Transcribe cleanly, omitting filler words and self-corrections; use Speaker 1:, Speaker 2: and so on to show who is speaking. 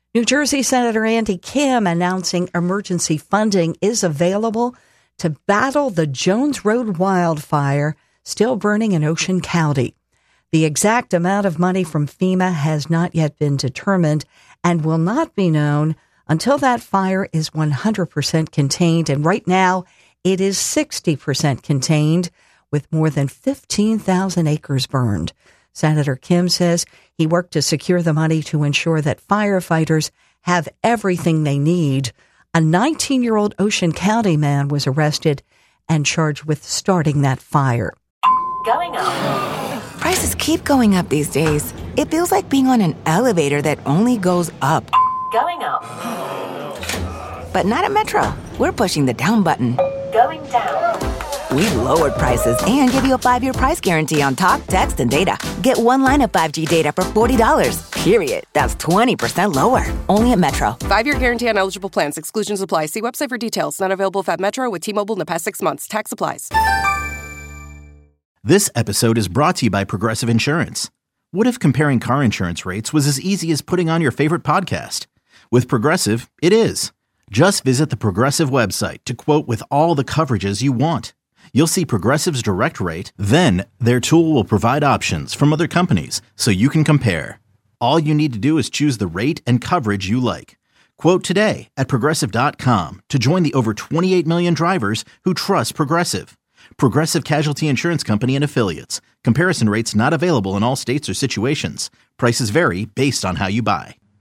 Speaker 1: New Jersey Senator Andy Kim announcing emergency funding is available to battle the Jones Road wildfire still burning in Ocean County. The exact amount of money from FEMA has not yet been determined and will not be known until that fire is 100% contained. And right now, it is 60% contained with more than 15,000 acres burned. Senator Kim says he worked to secure the money to ensure that firefighters have everything they need. A 19-year-old Ocean County man was arrested and charged with starting that fire.
Speaker 2: Going up.
Speaker 3: Prices keep going up these days. It feels like being on an elevator that only goes up.
Speaker 2: Going up.
Speaker 3: But not at Metro. We're pushing the down button.
Speaker 2: Going down.
Speaker 3: We lowered prices and give you a 5-year price guarantee on talk, text, and data. Get one line of 5G data for $40, period. That's 20% lower. Only at Metro.
Speaker 4: 5-year guarantee on eligible plans. Exclusions apply. See website for details. Not available at Metro with T-Mobile in the past 6 months. Tax applies.
Speaker 5: This episode is brought to you by Progressive Insurance. What if comparing car insurance rates was as easy as putting on your favorite podcast? With Progressive, it is. Just visit the Progressive website to quote with all the coverages you want. You'll see Progressive's direct rate, then their tool will provide options from other companies so you can compare. All you need to do is choose the rate and coverage you like. Quote today at Progressive.com to join the over 28 million drivers who trust Progressive. Progressive Casualty Insurance Company and Affiliates. Comparison rates not available in all states or situations. Prices vary based on how you buy.